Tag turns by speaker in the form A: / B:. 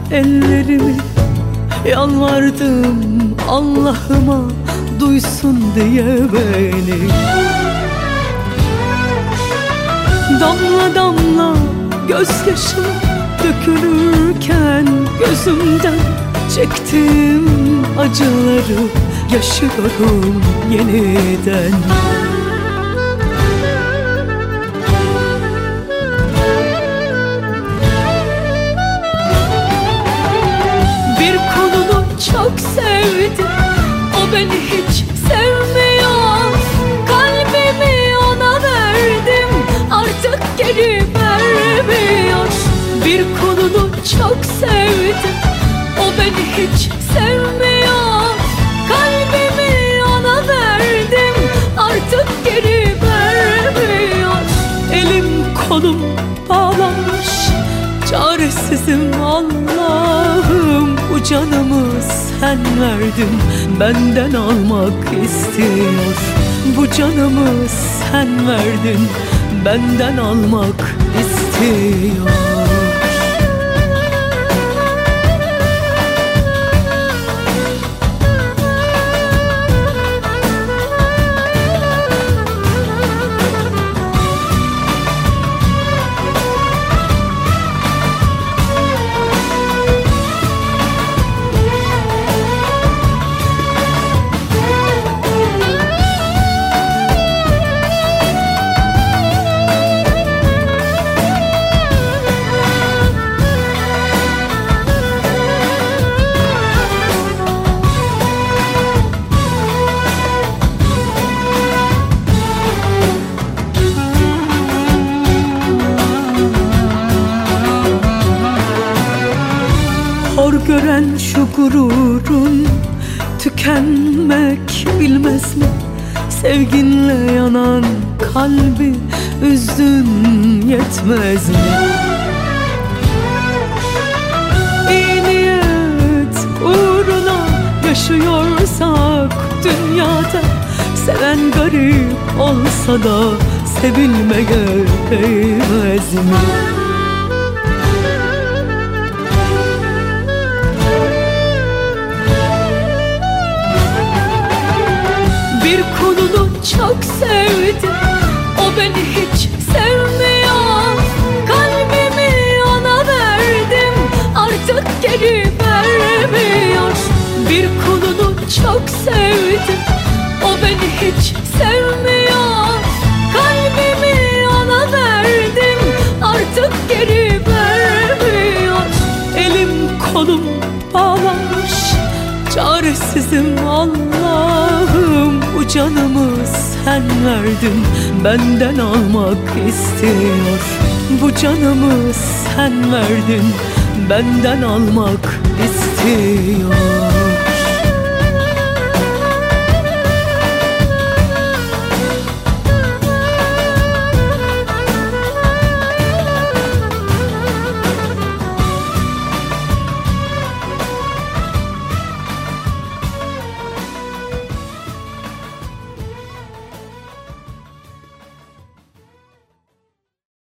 A: ellerimi, yalvardım Allah'ıma duysun diye beni. Damla damla gözyaşım dökülürken gözümden çektim acıları yaşıyorum yeniden. Bir kolunu çok sevdim, o beni hiç sevmiyor. Kalbimi ona verdim, artık geri vermiyor. Bir kolunu çok sevdim, o beni hiç sevmiyor. Kalbimi ona verdim, artık geri vermiyor. Elim kolum bağlanmış, çaresizim Allah'ım. Bu canımı sen verdin, benden almak istiyor. Bu canımı sen verdin, benden almak istiyor. Hor gören şu gururun tükenmek bilmez mi? Sevginle yanan kalbi üzdün yetmez mi? İyi niyet uğruna yaşıyorsak dünyada, seven garip olsa da sevilmeye değmez mi? Bir kolunu çok sevdim, o beni hiç sevmiyor. Kalbimi ona verdim, artık geri vermiyor. Bir kolunu çok sevdim, o beni hiç sevmiyor. Kalbimi ona verdim, artık geri vermiyor. Elim kolum bağlanmış, çaresizim Allah'ım. Bu canımı sen verdin, benden almak istiyor. Bu canımı sen verdin, benden almak istiyor.